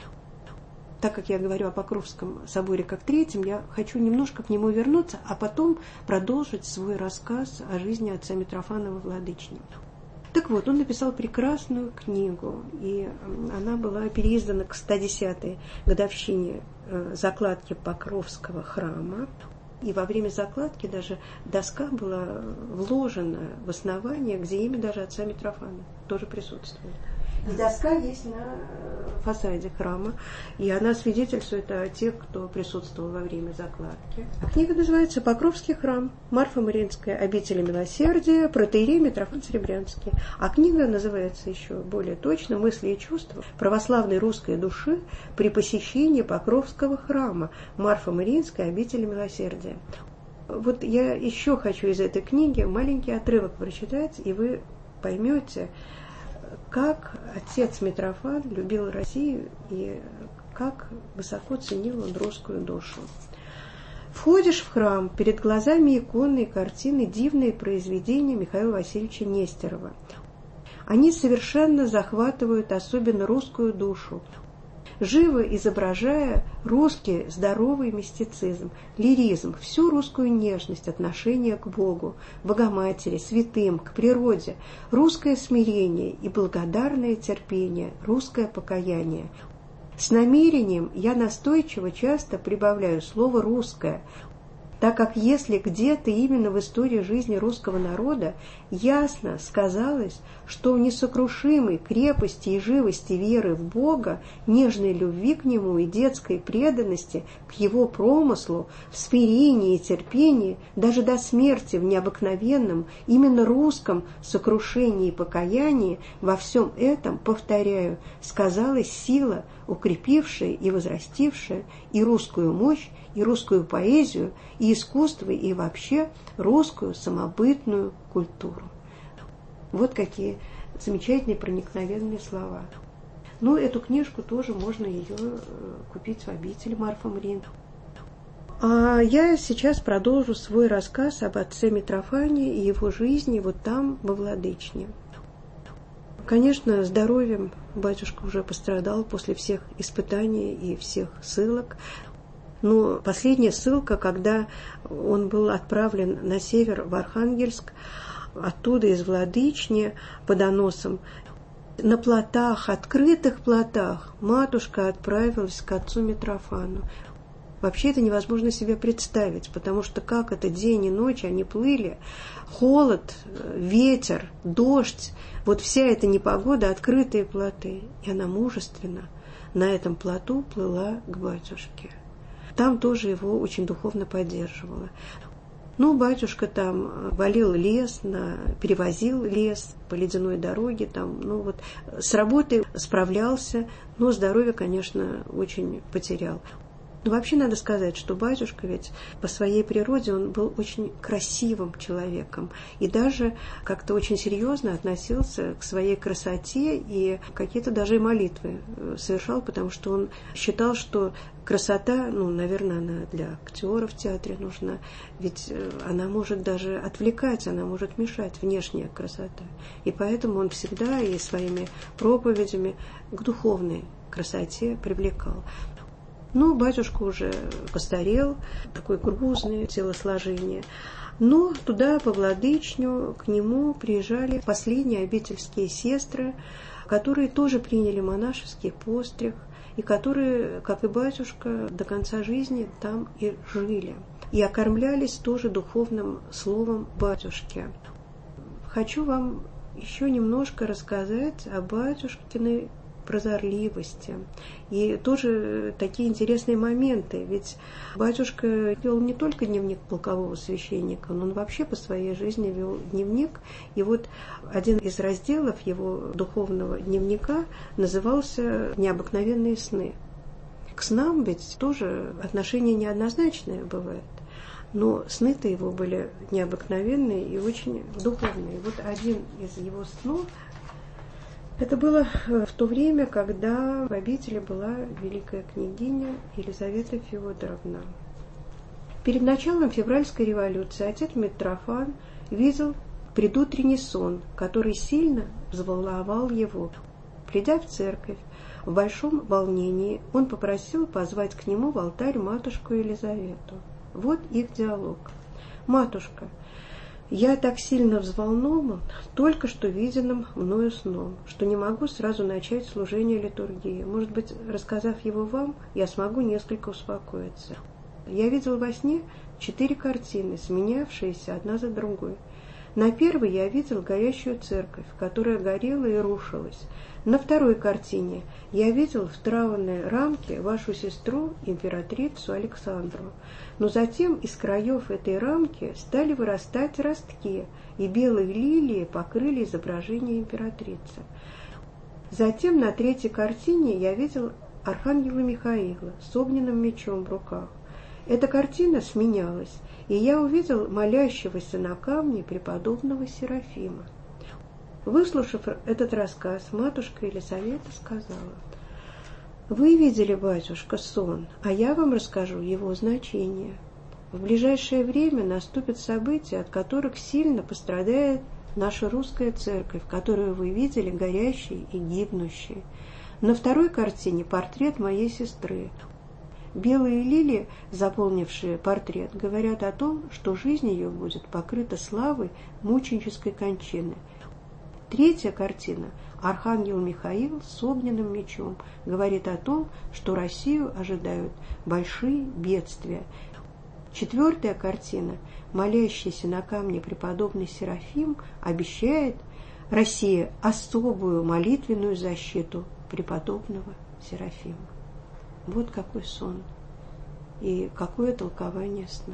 Так как я говорю о Покровском соборе как третьем, я хочу немножко к нему вернуться, а потом продолжить свой рассказ о жизни отца Митрофана во Владычне. Так вот, он написал прекрасную книгу, и она была переиздана к 110-й годовщине закладки Покровского храма. И во время закладки даже доска была вложена в основание, где имя даже отца Митрофана тоже присутствует. И доска есть на фасаде храма, и она свидетельствует о тех, кто присутствовал во время закладки. А книга называется «Покровский храм. Марфо-Мариинская обитель Милосердия. Протоиерей Митрофан Серебрянский». А книга называется еще более точно «Мысли и чувства православной русской души при посещении Покровского храма Марфо-Мариинской обители Милосердия». Вот я еще хочу из этой книги маленький отрывок прочитать, и вы поймете, как отец Митрофан любил Россию и как высоко ценил он русскую душу. Входишь в храм, перед глазами иконы и картины дивные произведения Михаила Васильевича Нестерова. Они совершенно захватывают особенно русскую душу, живо изображая русский здоровый мистицизм, лиризм, всю русскую нежность, отношение к Богу, Богоматери, святым, к природе, русское смирение и благодарное терпение, русское покаяние. С намерением я настойчиво часто прибавляю слово «русское», так как если где-то именно в истории жизни русского народа ясно сказалось, что в несокрушимой крепости и живости веры в Бога, нежной любви к Нему и детской преданности к Его промыслу, в смирении и терпении, даже до смерти в необыкновенном, именно русском сокрушении и покаянии, во всем этом, повторяю, сказалась сила, укрепившая и возрастившая и русскую мощь, и русскую поэзию, и искусство, и вообще русскую самобытную культуру. Вот какие замечательные проникновенные слова. Ну, эту книжку тоже можно ее купить в обители Марфо-Мариинской. А я сейчас продолжу свой рассказ об отце Митрофане и его жизни вот там, во Владычне. Конечно, здоровьем батюшка уже пострадал после всех испытаний и всех ссылок. Но последняя ссылка, когда он был отправлен на север, в Архангельск, оттуда из Владычни по доносам, на плотах, открытых плотах, матушка отправилась к отцу Митрофану. Вообще это невозможно себе представить, потому что как это день и ночь они плыли, холод, ветер, дождь, вот вся эта непогода, открытые плоты. И она мужественно на этом плоту плыла к батюшке. Там тоже его очень духовно поддерживала. Ну, батюшка там валил лес, перевозил лес по ледяной дороге, там, ну вот с работой справлялся, но здоровье, конечно, очень потерял. Но вообще надо сказать, что батюшка ведь по своей природе он был очень красивым человеком и даже как-то очень серьезно относился к своей красоте и какие-то даже молитвы совершал, потому что он считал, что красота, ну, наверное, она для актера в театре нужна, ведь она может даже отвлекать, она может мешать, внешняя красота. И поэтому он всегда и своими проповедями к духовной красоте привлекал. Ну, батюшка уже постарел, такое грузное телосложение. Но туда, по Владычню, к нему приезжали последние обительские сестры, которые тоже приняли монашеский постриг, и которые, как и батюшка, до конца жизни там и жили. И окормлялись тоже духовным словом батюшки. Хочу вам еще немножко рассказать о батюшкиной прозорливости. И тоже такие интересные моменты. Ведь батюшка вел не только дневник полкового священника, но он вообще по своей жизни вел дневник. И вот один из разделов его духовного дневника назывался «Необыкновенные сны». К снам ведь тоже отношение неоднозначное бывает. Но сны-то его были необыкновенные и очень духовные. Вот один из его снов, это было в то время, когда в обители была великая княгиня Елизавета Феодоровна. Перед началом февральской революции отец Митрофан видел предутренний сон, который сильно взволновал его. Придя в церковь в большом волнении, он попросил позвать к нему в алтарь матушку Елизавету. Вот их диалог. «Матушка, я так сильно взволнован только что виденным мною сном, что не могу сразу начать служение литургии. Может быть, рассказав его вам, я смогу несколько успокоиться. Я видел во сне 4 картины, сменявшиеся одна за другой. На первой я видел горящую церковь, которая горела и рушилась. На второй картине я видел в траурной рамке вашу сестру, императрицу Александру. Но затем из краев этой рамки стали вырастать ростки, и белые лилии покрыли изображение императрицы. Затем на третьей картине я видел архангела Михаила с огненным мечом в руках. Эта картина сменялась, и я увидел молящегося на камне преподобного Серафима. Выслушав этот рассказ, матушка Елизавета сказала: «Вы видели, батюшка, сон, а я вам расскажу его значение. В ближайшее время наступят события, от которых сильно пострадает наша русская церковь, которую вы видели горящей и гибнущей. На второй картине портрет моей сестры. Белые лилии, заполнившие портрет, говорят о том, что жизнь ее будет покрыта славой мученической кончины. Третья картина «Архангел Михаил с огненным мечом» говорит о том, что Россию ожидают большие бедствия. Четвертая картина «Молящийся на камне преподобный Серафим» обещает России особую молитвенную защиту преподобного Серафима. Вот какой сон и какое толкование сна.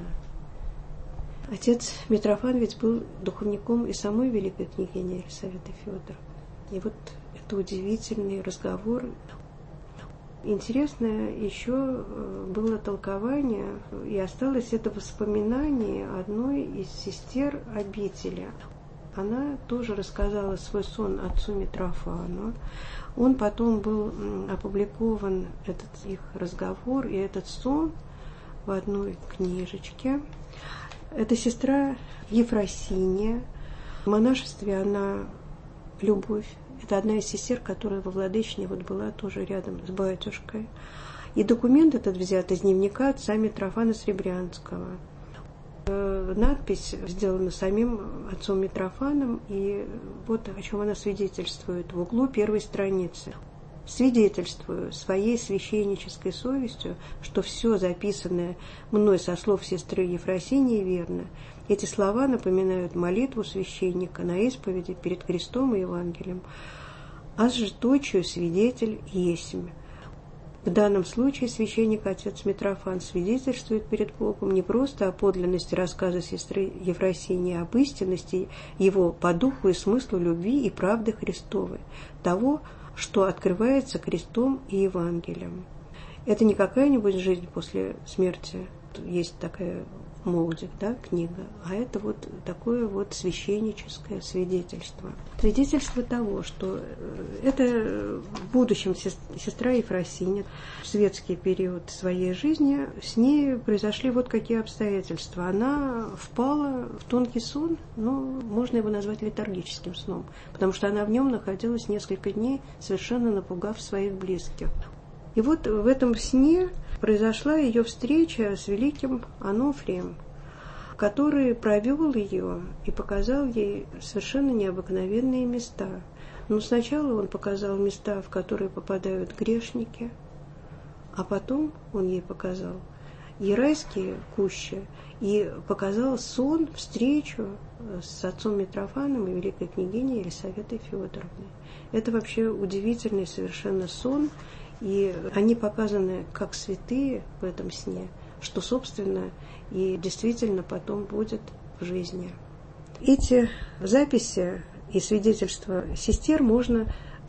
Отец Митрофан ведь был духовником и самой великой княгини Елизаветы Феодоровны. И вот это удивительный разговор. Интересное еще было толкование, и осталось это воспоминание одной из сестер обители. Она тоже рассказала свой сон отцу Митрофану. Он потом был опубликован, этот их разговор и этот сон, в одной книжечке. Это сестра Ефросиния. В монашестве она Любовь. Это одна из сестер, которая во Владычине вот была тоже рядом с батюшкой. И документ этот взят из дневника отца Митрофана Сребрянского. Надпись сделана самим отцом Митрофаном, и вот о чем она свидетельствует в углу первой страницы. «Свидетельствую своей священнической совестью, что все записанное мной со слов сестры Ефросинии верно. Эти слова напоминают молитву священника на исповеди перед крестом и Евангелием. «Аз же точию свидетель есмь». В данном случае священник отец Митрофан свидетельствует перед Богом не просто о подлинности рассказа сестры Ефросинии, а об истинности его по духу и смыслу любви и правды Христовой, того, что открывается крестом и Евангелием. Это не какая-нибудь жизнь после смерти, есть такая молодик, да, книга, а это вот такое вот священническое свидетельство. Свидетельство того, что это в будущем сестра Ефросиния в светский период своей жизни, с ней произошли вот какие обстоятельства. Она впала в тонкий сон, но можно его назвать летаргическим сном, потому что она в нем находилась несколько дней, совершенно напугав своих близких. И вот в этом сне произошла ее встреча с великим Ануфрием, который провел ее и показал ей совершенно необыкновенные места. Но сначала он показал места, в которые попадают грешники, а потом он ей показал и райские кущи, и показал сон, встречу с отцом Митрофаном и великой княгиней Елизаветой Феодоровной. Это вообще удивительный совершенно сон. И они показаны как святые в этом сне, что, собственно, и действительно потом будет в жизни. Эти записи и свидетельства сестер можно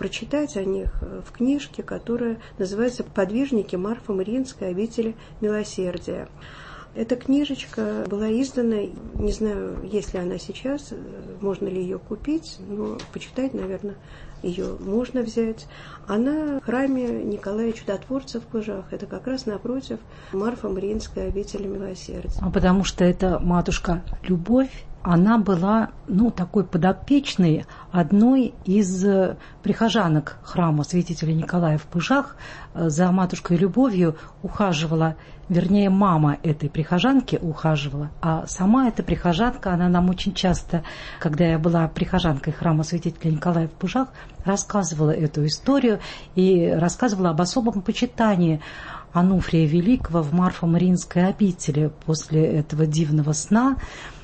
прочитать о них в книжке, которая называется «Подвижники Марфо-Мариинской обители милосердия». Эта книжечка была издана, не знаю, есть ли она сейчас, можно ли ее купить, но почитать, наверное, ее можно взять. Она в храме Николая Чудотворца в Пыжах. Это как раз напротив Марфо-Мариинской обители милосердия. Потому что эта матушка Любовь, она была, такой подопечной одной из прихожанок храма святителя Николая в Пыжах. За матушкой Любовью ухаживала, вернее, мама этой прихожанки ухаживала, а сама эта прихожанка, она нам очень часто, когда я была прихожанкой храма святителя Николая в Пыжах, рассказывала эту историю и рассказывала об особом почитании Ануфрия Великого в Марфо-Мариинской обители после этого дивного сна.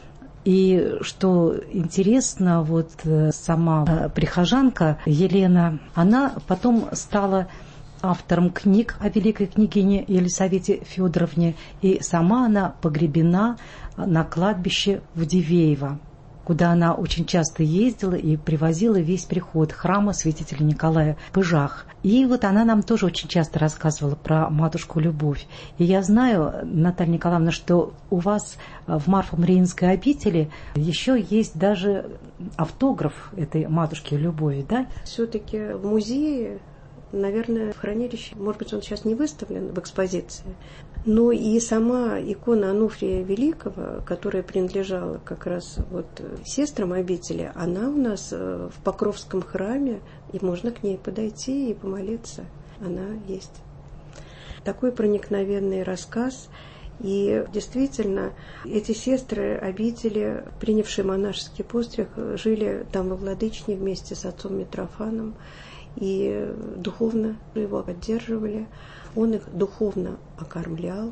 И что интересно, вот сама прихожанка Елена, она потом стала автором книг о великой княгине Елисавете Федоровне, и сама она погребена на кладбище в Дивеево, куда она очень часто ездила и привозила весь приход храма святителя Николая в Пыжах. И вот она нам тоже очень часто рассказывала про матушку Любовь. И я знаю, Наталья Николаевна, что у вас в Марфо-Мариинской обители еще есть даже автограф этой матушки Любови, да? Все-таки в музее, наверное, в хранилище, может быть, он сейчас не выставлен в экспозиции, но и сама икона Ануфрия Великого, которая принадлежала как раз сестрам обители, она у нас в Покровском храме, и можно к ней подойти и помолиться. Она есть. Такой проникновенный рассказ. И действительно, эти сестры обители, принявшие монашеский постриг, жили там во Владычне вместе с отцом Митрофаном и духовно его поддерживали. Он их духовно окормлял.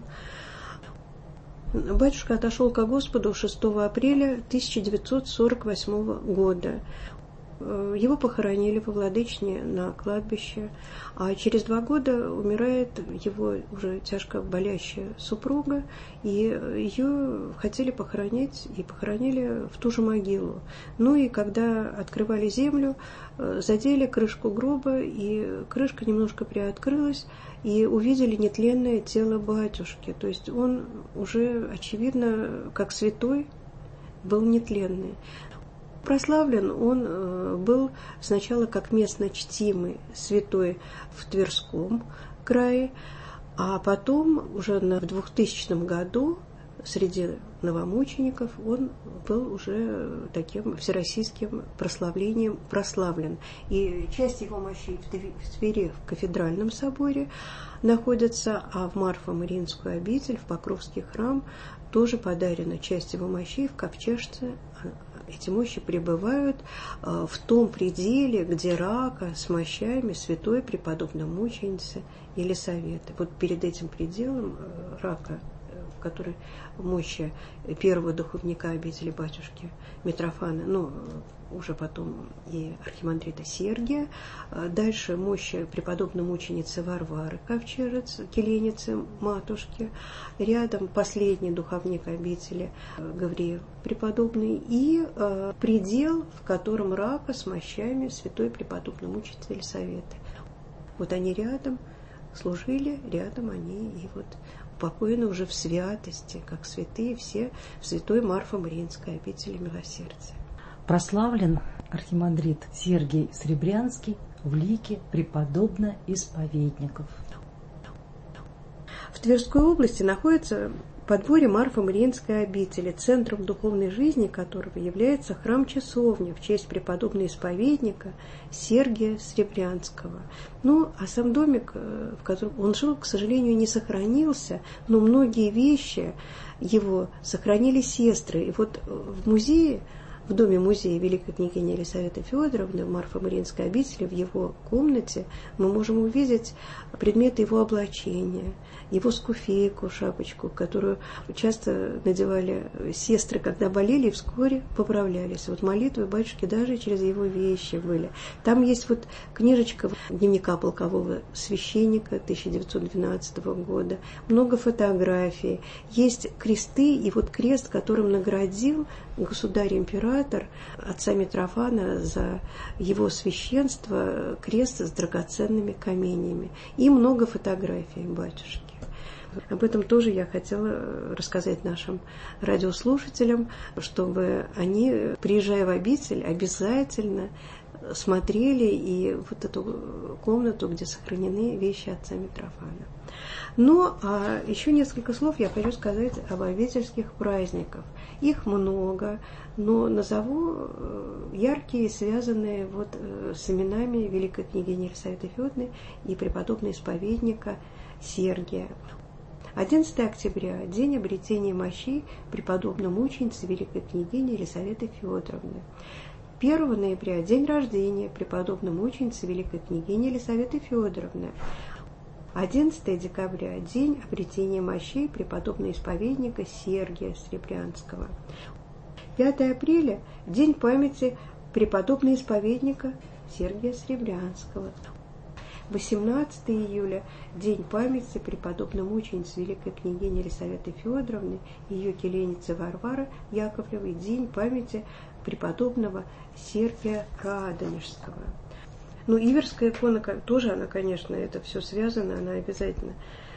Батюшка отошел ко Господу 6 апреля 1948 года. Его похоронили во Владычне на кладбище, а через 2 года умирает его уже тяжко болящая супруга, и ее хотели похоронить, и похоронили в ту же могилу. И когда открывали землю, задели крышку гроба, и крышка немножко приоткрылась, и увидели нетленное тело батюшки. То есть он уже, очевидно, как святой, был нетленный. Прославлен он был сначала как местно чтимый святой в Тверском крае, а потом уже в 2000 году среди новомучеников он был уже таким всероссийским прославлением прославлен. И часть его мощей в Твери в кафедральном соборе находится, а в Марфо-Мариинскую обитель, в Покровский храм, тоже подарена часть его мощей в Ковчежце. Эти мощи пребывают в том пределе, где рака с мощами святой преподобной мученицы Елисаветы. Вот перед этим пределом рака, в которой мощи первого духовника обители батюшки Митрофана, уже потом и архимандрита Сергия, дальше мощи преподобной мученицы Варвары Ковчежец, келеницы матушки, рядом последний духовник обители Гавриил преподобный, и предел, в котором рака с мощами святой преподобной мученицы Елисаветы. Вот они рядом служили, рядом они и упокоены уже в святости, как святые все в святой Марфо-Мариинской обители милосердия. Прославлен архимандрит Сергий Сребрянский в лике преподобно-исповедников. В Тверской области находится подворье Марфо-Мариинской обители, центром духовной жизни которого является храм-часовня в честь преподобно-исповедника Сергия Сребрянского. А сам домик, в котором он жил, к сожалению, не сохранился, но многие вещи его сохранили сестры. И в музее, в доме-музее великой княгини Елисаветы Федоровны в Марфо-Мариинской обители, в его комнате, мы можем увидеть предметы его облачения, его скуфейку, шапочку, которую часто надевали сестры, когда болели, и вскоре поправлялись. Молитвы батюшки даже через его вещи были. Там есть книжечка дневника полкового священника 1912 года, много фотографий, есть кресты, и крест, которым наградил государь-император император отца Митрофана за его священство крест с драгоценными каменями и много фотографий батюшки. Об этом тоже я хотела рассказать нашим радиослушателям, чтобы они, приезжая в обитель, обязательно смотрели и вот эту комнату, где сохранены вещи отца Митрофана. Ну, а еще несколько слов я хочу сказать об обительских праздниках. Их много, но назову яркие, связанные вот с именами великой княгини Елисаветы Федоровны и преподобного исповедника Сергия. 11 октября – день обретения мощей преподобной мученицы великой княгини Елисаветы Федоровны. 1 ноября – день рождения преподобной мученицы великой княгини Елисаветы Федоровны. 11 декабря – день обретения мощей преподобного исповедника Сергия Серебрянского. 5 апреля – день памяти преподобного исповедника Сергия Серебрянского. 18 июля – день памяти преподобной мученицы великой княгини Елисаветы Федоровны и ее келейницы Варвары Яковлевой, день памяти преподобного Сергия Радонежского. Ну, Иверская икона тоже, она, конечно, это все связано, она обязательно.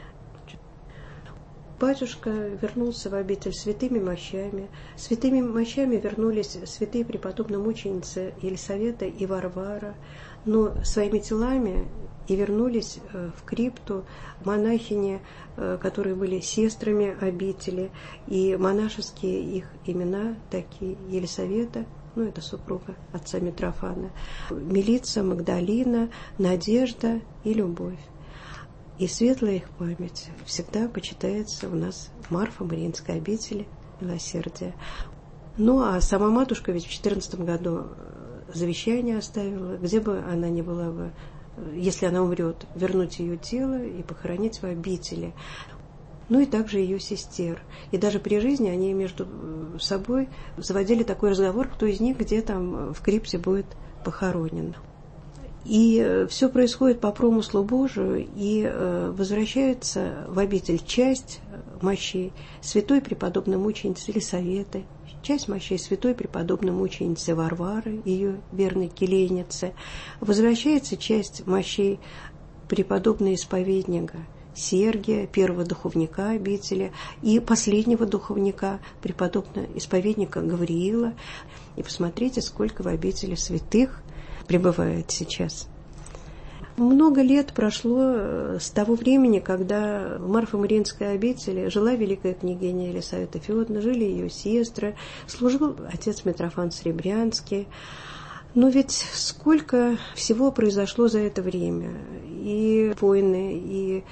Батюшка вернулся в обитель святыми мощами. Святыми мощами вернулись святые преподобные мученицы Елисавета и Варвара, но своими телами и вернулись в крипту монахини, которые были сестрами обители, и монашеские их имена такие: Елисавета, ну это супруга отца Митрофана, Милица, Магдалина, Надежда и Любовь. И светлая их память всегда почитается у нас в Марфо-Мариинской обители Милосердия. Ну а сама матушка ведь в 2014 году завещание оставила, где бы она ни была бы, если она умрет, вернуть ее тело и похоронить в обители. Ну и также ее сестер. И даже при жизни они между собой заводили такой разговор, кто из них где там в крипте будет похоронен. И все происходит по промыслу Божию, и возвращается в обитель часть мощей святой преподобной мученицы Елисаветы, часть мощей святой преподобной мученицы Варвары, ее верной келейницы, возвращается часть мощей преподобного исповедника Сергия, первого духовника обители, и последнего духовника, преподобного исповедника Гавриила. И посмотрите, сколько в обители святых пребывает сейчас. Много лет прошло с того времени, когда в Марфо-Мариинской обители жила великая княгиня Елисавета Федоровна, жили ее сестры, служил отец Митрофан Серебрянский. Но ведь сколько всего произошло за это время. И войны, и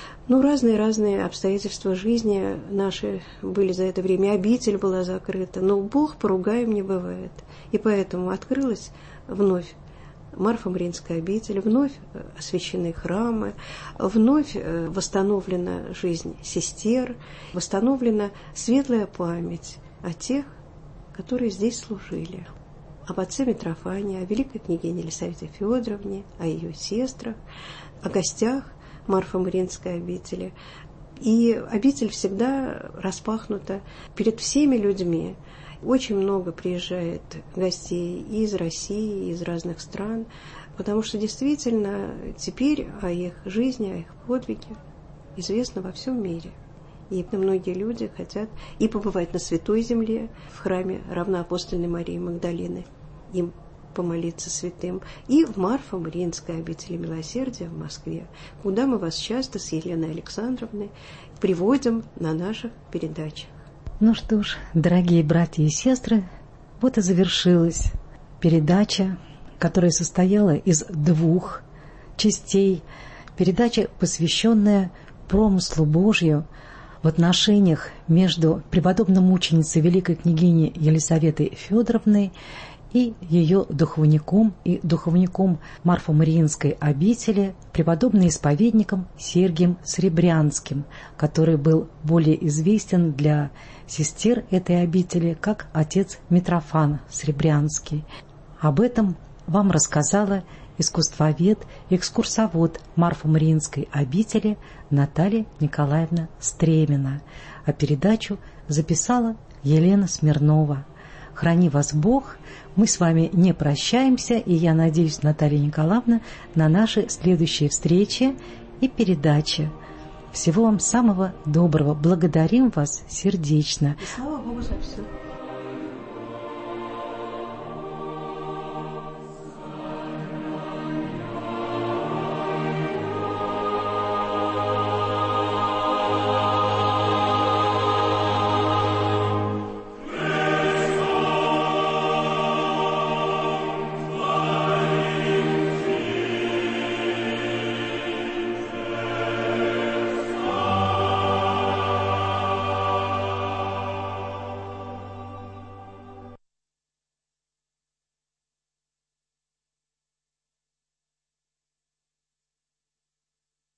разные обстоятельства жизни наши были за это время. Обитель была закрыта, но Бог поругаем не бывает. И поэтому открылась вновь Марфо-Мариинская обитель, вновь освящены храмы, вновь восстановлена жизнь сестер, восстановлена светлая память о тех, которые здесь служили. Об отце Митрофане, о великой княгине Елисавете Федоровне, о ее сестрах, о гостях Марфо-Мариинской обители. И обитель всегда распахнута перед всеми людьми. Очень много приезжает гостей и из России, и из разных стран, потому что действительно теперь о их жизни, о их подвиге известно во всем мире. И многие люди хотят и побывать на Святой Земле, в храме равноапостольной Марии Магдалины, им помолиться святым, и в Марфо-Мариинской обители Милосердия в Москве, куда мы вас часто с Еленой Александровной приводим на наших передачах. Ну что ж, дорогие братья и сестры, вот и завершилась передача, которая состояла из 2 частей. Передача, посвященная промыслу Божью в отношениях между преподобной мученицей великой княгиней Елисаветой Федоровной и ее духовником и духовником Марфо-Мариинской обители, преподобным исповедником Сергием Серебрянским, который был более известен для сестер этой обители как отец Митрофан Серебрянский. Об этом вам рассказала искусствовед, экскурсовод Марфо-Мариинской обители Наталья Николаевна Стремина, а передачу записала Елена Смирнова. Храни вас Бог. Мы с вами не прощаемся, и я надеюсь, Наталья Николаевна, на наши следующие встречи и передачи. Всего вам самого доброго. Благодарим вас сердечно. И слава Богу за все.